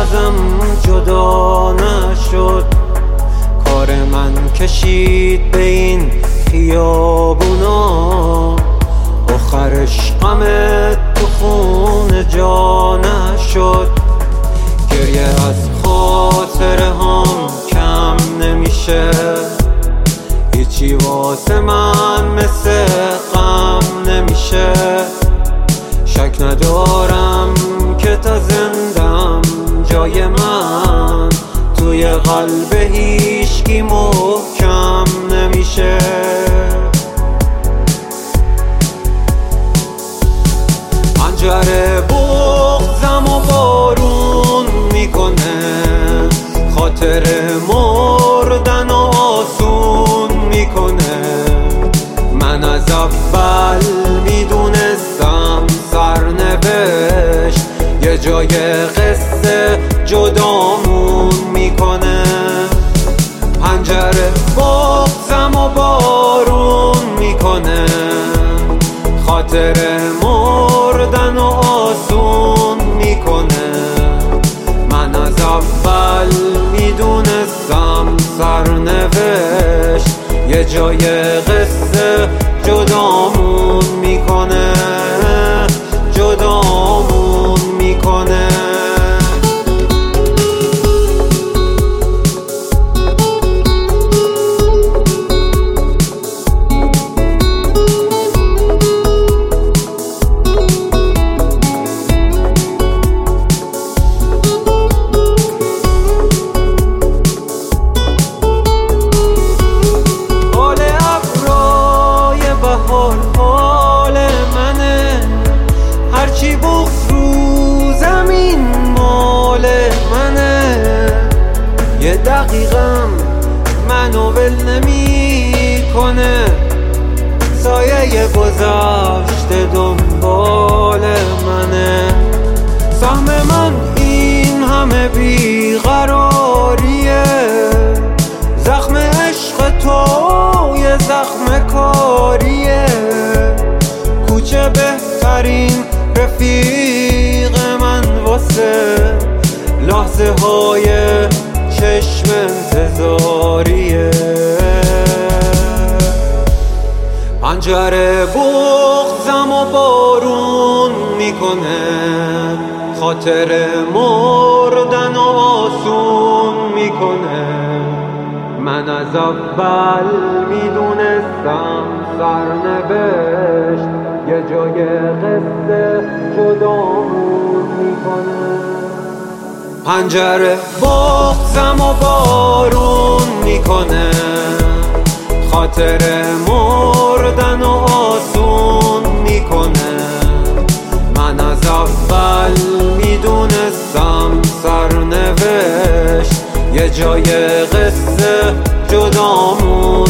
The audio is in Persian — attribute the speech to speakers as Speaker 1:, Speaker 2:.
Speaker 1: ازم جدا نشد. کار من کشید به این خیابونا، آخرش غمت تو خون جا نشد. گریه از خاطره هم کم نمیشه، هیچی واسه من مثل غم نمیشه. شک ندارم که تا زندم جای من توی قلب هیچکی محکم نمیشه. پنجره بغضم و بارون میکنه، خاطر مردن و آسون میکنه. من از اول میدونستم سرنوشت یه جای قصه جدامون میکنه. پنجره بغضم و بارون میکنه، خاطر مردن و آسون میکنه. من از اول میدونستم سرنوشت یه جای قصه جدامون میکنه، جدامون میکنه. حال منه، هرچی بغض رو زمین مال منه. یه دقیقم منو ول نمی کنه، سایه گذشته دنبال منه. سهم من این همه بیقراریه، زخم عشق تو یه زخم کاریه. کوچه بهترین رفیق من واسه لحظه های چشم انتظاریه. پنجره بغضم و بارون میکنه، خاطر مردن و آسون میکنه. من از اول میدونستم سرنوشت یه جای قصه جدامون میکنه. پنجره بغضم و بارون میکنه، خاطر مردن و آسون میکنه. من از اول میدونستم سرنوشت یه جای قصه جدامون